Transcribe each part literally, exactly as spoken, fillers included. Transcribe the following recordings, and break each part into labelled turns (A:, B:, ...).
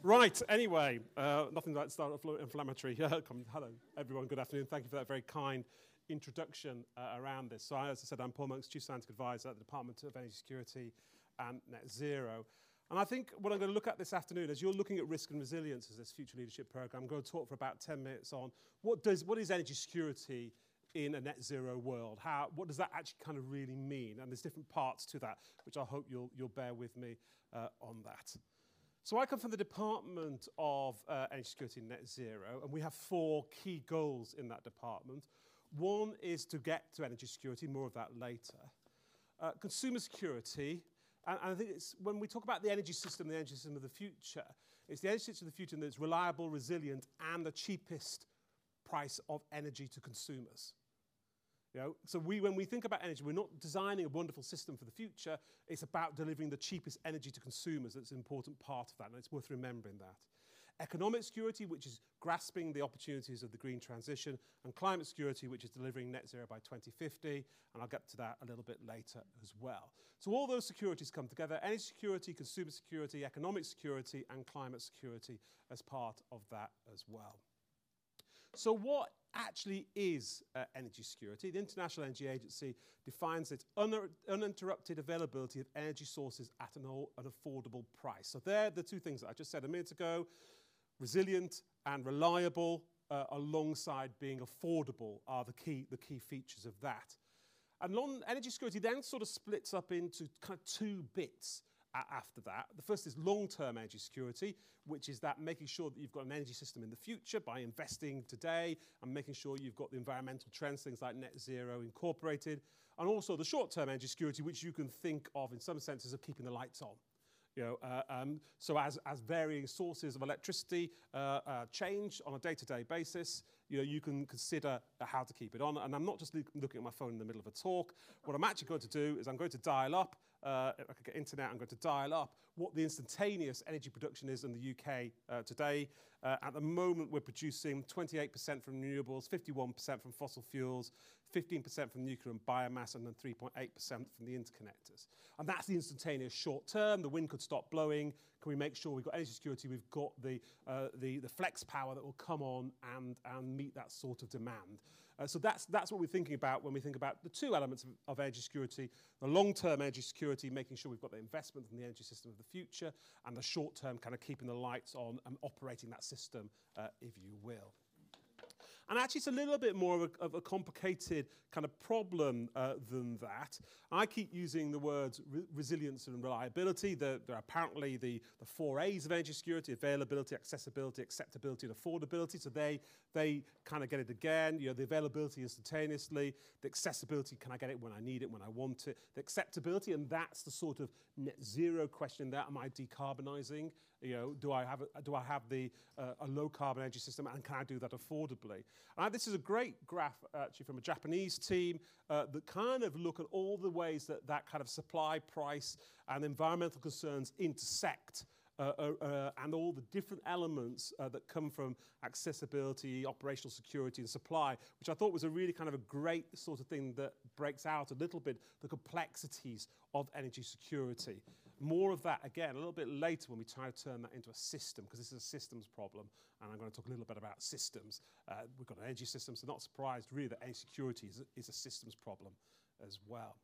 A: Right, anyway, uh, nothing like start inflammatory. Hello, everyone, good afternoon. Thank you for that very kind introduction uh, around this. So, as I said, I'm Paul Monks, Chief Scientific Advisor at the Department of Energy Security and Net Zero. And I think what I'm going to look at this afternoon, as you're looking at risk and resilience as this future leadership program, I'm going to talk for about ten minutes on what does what is energy security in a net zero world? How, what does that actually kind of really mean? And there's different parts to that, which I hope you'll, you'll bear with me uh, on that. So I come from the Department of uh, Energy Security and Net Zero, and we have four key goals in that department. One is to get to energy security, more of that later. Uh, consumer security, and, and I think it's, when we talk about the energy system, the energy system of the future, it's the energy system of the future that's reliable, resilient, and the cheapest price of energy to consumers. You know, so we, when we think about energy, we're not designing a wonderful system for the future. It's about delivering the cheapest energy to consumers. That's an important part of that, and it's worth remembering that. Economic security, which is grasping the opportunities of the green transition, and climate security, which is delivering net zero by twenty fifty, and I'll get to that a little bit later as well. So all those securities come together: energy security, consumer security, economic security, and climate security as part of that as well. So what actually is uh, energy security? The International Energy Agency defines its un uninterrupted availability of energy sources at an, an affordable price. So they're the two things that I just said a minute ago: resilient and reliable, uh, alongside being affordable, are the key, the key features of that. And energy security then sort of splits up into kind of two bits. After that, the first is long-term energy security, which is that making sure that you've got an energy system in the future by investing today and making sure you've got the environmental trends, things like net zero, incorporated, and also the short-term energy security, which you can think of in some senses of keeping the lights on. You know, uh, um, so as, as varying sources of electricity uh, uh, change on a day-to-day basis, you know, you can consider uh, how to keep it on. And I'm not just looking at my phone in the middle of a talk. What I'm actually going to do is I'm going to dial up, uh, if I could get internet, I'm going to dial up what the instantaneous energy production is in the U K uh, today. Uh, at the moment, we're producing twenty-eight percent from renewables, fifty-one percent from fossil fuels, fifteen percent from nuclear and biomass, and then three point eight percent from the interconnectors. And that's the instantaneous short term. The wind could stop blowing. Can we make sure we've got energy security? We've got the, uh, the, the flex power that will come on and, and meet that sort of demand. Uh, so that's, that's what we're thinking about when we think about the two elements of, of energy security: the long-term energy security, making sure we've got the investment in the energy system of the future, and the short-term kind of keeping the lights on and operating that system, uh, if you will. And actually, it's a little bit more of a, of a complicated kind of problem uh, than that. I keep using the words re resilience and reliability. They're, they're apparently the, the four A's of energy security: availability, accessibility, acceptability, and affordability. So they, they kind of get it again. You know, the availability instantaneously, the accessibility, can I get it when I need it, when I want it, the acceptability, and that's the sort of net zero question there. Am I decarbonising? You know, do I have a, do I have the uh, a low carbon energy system, and can I do that affordably? And this is a great graph actually from a Japanese team uh, that kind of look at all the ways that that kind of supply, price, and environmental concerns intersect. Uh, uh, uh, and all the different elements uh, that come from accessibility, operational security, and supply, which I thought was a really kind of a great sort of thing that breaks out a little bit the complexities of energy security. More of that, again, a little bit later when we try to turn that into a system, because this is a systems problem, and I'm going to talk a little bit about systems. Uh, we've got an energy system, so not surprised really that energy security is a, is a systems problem as well.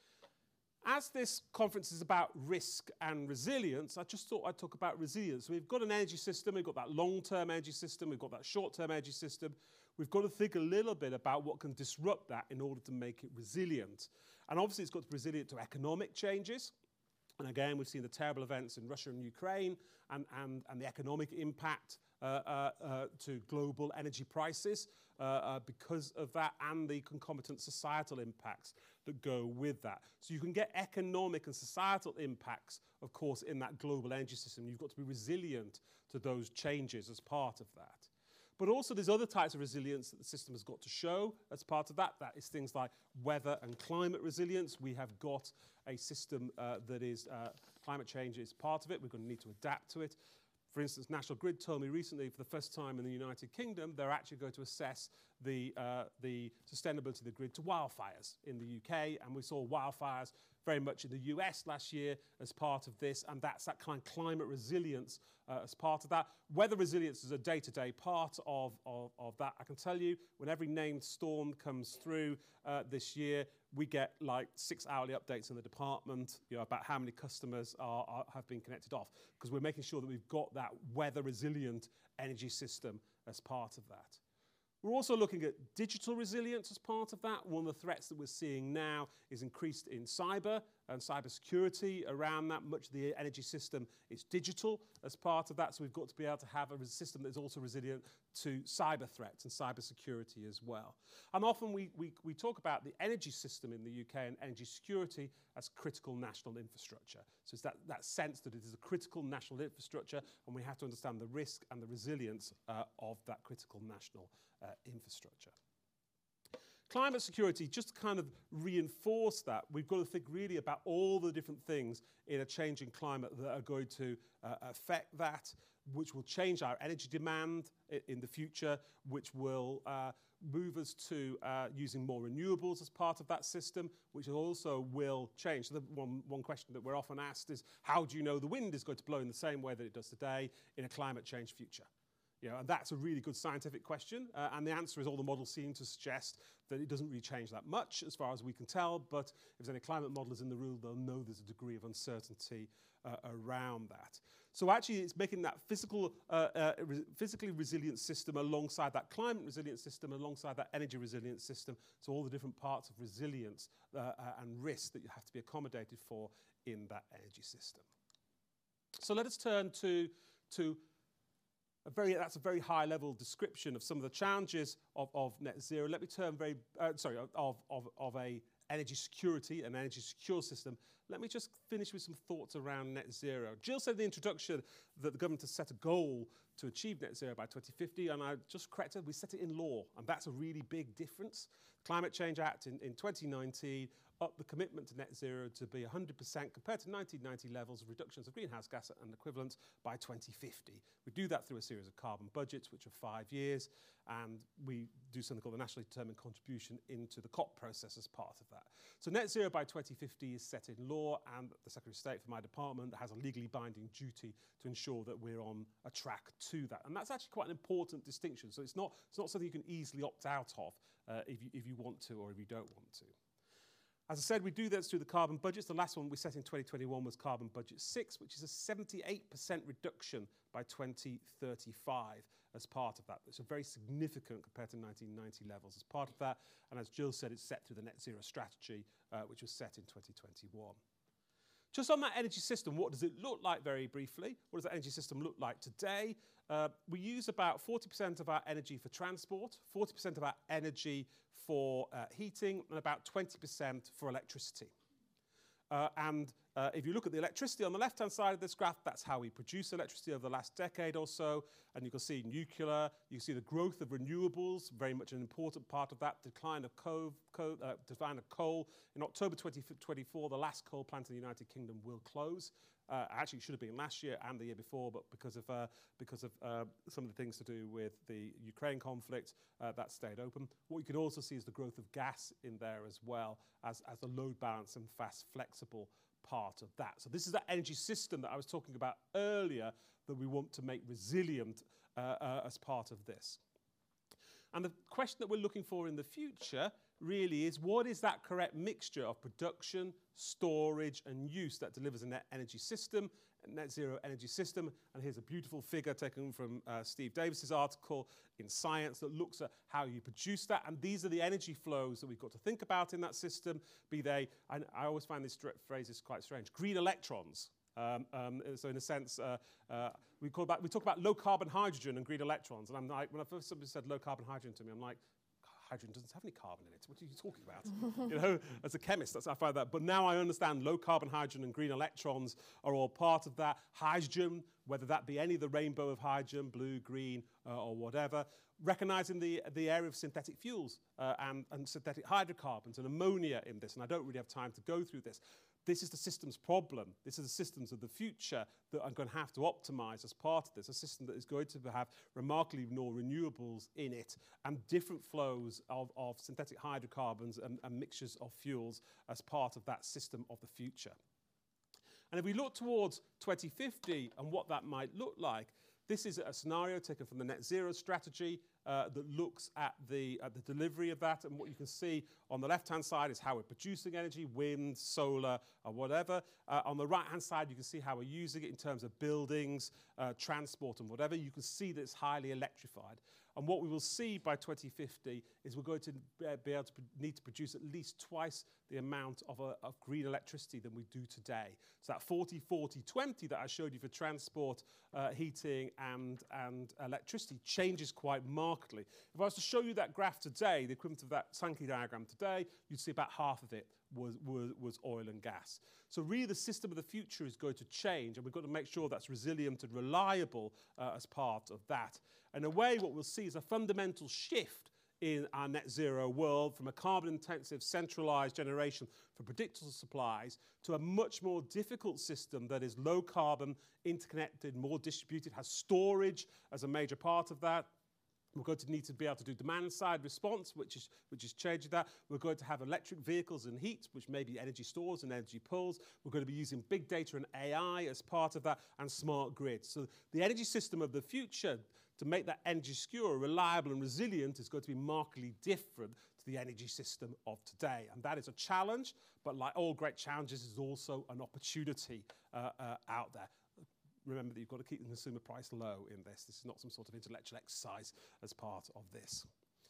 A: As this conference is about risk and resilience, I just thought I'd talk about resilience. We've got an energy system, we've got that long-term energy system, we've got that short-term energy system. We've got to think a little bit about what can disrupt that in order to make it resilient. And obviously it's got to be resilient to economic changes. And again, we've seen the terrible events in Russia and Ukraine and, and, and the economic impact uh, uh, uh, to global energy prices uh, uh, because of that, and the concomitant societal impacts that go with that. So you can get economic and societal impacts, of course, in that global energy system. You've got to be resilient to those changes as part of that. But also there's other types of resilience that the system has got to show as part of that. That is things like weather and climate resilience. We have got a system uh, that is, uh, climate change is part of it. We're going to need to adapt to it. For instance, National Grid told me recently, for the first time in the United Kingdom, they're actually going to assess the, uh, the sustainability of the grid to wildfires in the U K. And we saw wildfires very much in the U S last year as part of this, and that's that kind of climate resilience uh, as part of that. Weather resilience is a day-to-day part of, of, of that. I can tell you, when every named storm comes through uh, this year, we get like six hourly updates in the department, you know, about how many customers are, are, have been connected off, because we're making sure that we've got that weather resilient energy system as part of that. We're also looking at digital resilience as part of that. One of the threats that we're seeing now is increased in cyber and cyber security around that. Much of the energy system is digital as part of that, so we've got to be able to have a system that's also resilient to cyber threats and cyber security as well. And often we, we, we talk about the energy system in the U K and energy security as critical national infrastructure. So it's that, that sense that it is a critical national infrastructure, and we have to understand the risk and the resilience uh, of that critical national uh, infrastructure. Climate security, just to kind of reinforce that, we've got to think really about all the different things in a changing climate that are going to uh, affect that, which will change our energy demand in the future, which will uh, move us to uh, using more renewables as part of that system, which also will change. So the one, one question that we're often asked is, how do you know the wind is going to blow in the same way that it does today in a climate change future? You know, and that's a really good scientific question, uh, and the answer is all the models seem to suggest that it doesn't really change that much as far as we can tell, but if there's any climate modelers in the room, they'll know there's a degree of uncertainty uh, around that. So actually it's making that physical, uh, uh, re physically resilient system alongside that climate resilient system, alongside that energy resilient system, so all the different parts of resilience uh, uh, and risk that you have to be accommodated for in that energy system. So let us turn to, to A very, that's a very high-level description of some of the challenges of, of net zero. Let me turn very, uh, sorry, of, of, of a energy security, an energy secure system. Let me just finish with some thoughts around net zero. Jill said in the introduction that the government has set a goal to achieve net zero by twenty fifty, and I just corrected, we set it in law, and that's a really big difference. Climate Change Act in, in twenty nineteen upped the commitment to net zero to be one hundred percent compared to nineteen ninety levels of reductions of greenhouse gas and equivalents by twenty fifty. We do that through a series of carbon budgets, which are five years, and we do something called the Nationally Determined Contribution into the COP process as part of that. So net zero by twenty fifty is set in law, and the Secretary of State for my department has a legally binding duty to ensure that we're on a track to that. And that's actually quite an important distinction. So it's not, it's not something you can easily opt out of uh, if, you, if you want to or if you don't want to. As I said, we do this through the carbon budgets. The last one we set in twenty twenty-one was Carbon Budget six, which is a seventy-eight percent reduction by twenty thirty-five as part of that. It's a very significant compared to nineteen ninety levels as part of that. And as Jill said, it's set through the net zero strategy, uh, which was set in twenty twenty-one. Just on that energy system, what does it look like very briefly? What does that energy system look like today? Uh, we use about forty percent of our energy for transport, forty percent of our energy for uh, heating, and about twenty percent for electricity. Uh, and uh, if you look at the electricity on the left-hand side of this graph, that's how we produce electricity over the last decade or so. And you can see nuclear, you can see the growth of renewables, very much an important part of that, decline of coal, coal, uh, decline of coal. In October twenty twenty-four, the last coal plant in the United Kingdom will close. Uh, actually, it should have been last year and the year before, but because of, uh, because of uh, some of the things to do with the Ukraine conflict, uh, that stayed open. What you can also see is the growth of gas in there as well as, as the load balance and fast, flexible part of that. So this is that energy system that I was talking about earlier that we want to make resilient uh, uh, as part of this. And the question that we're looking for in the future really is, what is that correct mixture of production, storage and use that delivers a net energy system, a net zero energy system? And here's a beautiful figure taken from uh, Steve Davis's article in Science that looks at how you produce that. And these are the energy flows that we've got to think about in that system, be they, and I always find this phrase is quite strange, green electrons. Um, um, so in a sense, uh, uh, we, call about, we talk about low carbon hydrogen and green electrons. And I'm like, when I first somebody said low carbon hydrogen to me, I'm like, hydrogen doesn't have any carbon in it. What are you talking about? You know, as a chemist, that's, I find that. But now I understand low carbon hydrogen and green electrons are all part of that. Hydrogen, whether that be any of the rainbow of hydrogen, blue, green, uh, or whatever, recognizing the, the area of synthetic fuels uh, and, and synthetic hydrocarbons and ammonia in this. And I don't really have time to go through this. This is the system's problem. This is the systems of the future that I'm going to have to optimize as part of this, a system that is going to have remarkably more renewables in it and different flows of, of synthetic hydrocarbons and, and mixtures of fuels as part of that system of the future. And if we look towards twenty fifty and what that might look like, this is a scenario taken from the net zero strategy uh, that looks at the, at the delivery of that. And what you can see on the left-hand side is how we're producing energy, wind, solar, or whatever. Uh, on the right-hand side, you can see how we're using it in terms of buildings, uh, transport, and whatever. You can see that it's highly electrified. And what we will see by twenty fifty is we're going to be able to need to produce at least twice the amount of, uh, of green electricity than we do today. So that forty forty twenty that I showed you for transport, uh, heating, and, and electricity changes quite markedly. If I was to show you that graph today, the equivalent of that Sankey diagram today, you'd see about half of it was, was, was oil and gas. So really the system of the future is going to change, and we've got to make sure that's resilient and reliable uh, as part of that. In a way, what we'll see is a fundamental shift in our net zero world from a carbon-intensive, centralized generation for predictable supplies to a much more difficult system that is low carbon, interconnected, more distributed, has storage as a major part of that. We're going to need to be able to do demand-side response, which is, which is changing that. We're going to have electric vehicles and heat, which may be energy stores and energy pools. We're going to be using big data and A I as part of that, and smart grids. So the energy system of the future, to make that energy secure, reliable and resilient, is going to be markedly different to the energy system of today. And that is a challenge, but like all great challenges, is also an opportunity uh, uh, out there. Remember that you've got to keep the consumer price low in this. This is not some sort of intellectual exercise as part of this.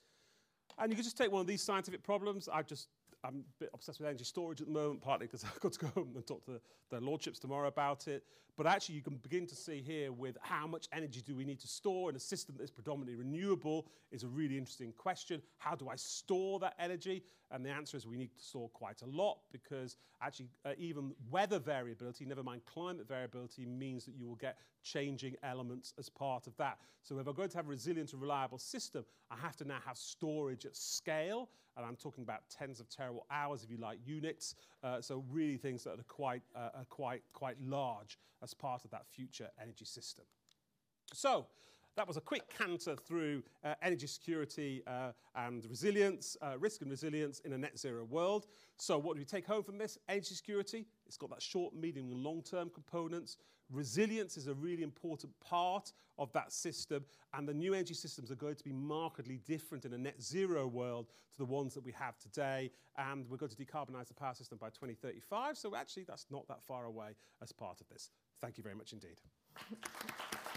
A: And you can just take one of these scientific problems. I just, I'm a bit obsessed with energy storage at the moment, partly because I've got to go home and talk to the lordships tomorrow about it. But actually, you can begin to see here with how much energy do we need to store in a system that is predominantly renewable is a really interesting question. How do I store that energy? And the answer is we need to store quite a lot, because actually uh, even weather variability, never mind climate variability, means that you will get changing elements as part of that. So if I'm going to have a resilient and reliable system, I have to now have storage at scale. And I'm talking about tens of terawatt hours, if you like, units. Uh, so really things that are quite, uh, are quite, quite large as part of that future energy system. So that was a quick canter through uh, energy security uh, and resilience, uh, risk and resilience in a net zero world. So what do we take home from this? Energy security, it's got that short, medium and long-term components. Resilience is a really important part of that system, and the new energy systems are going to be markedly different in a net zero world to the ones that we have today, and we're going to decarbonise the power system by twenty thirty-five, so actually that's not that far away as part of this. Thank you very much indeed.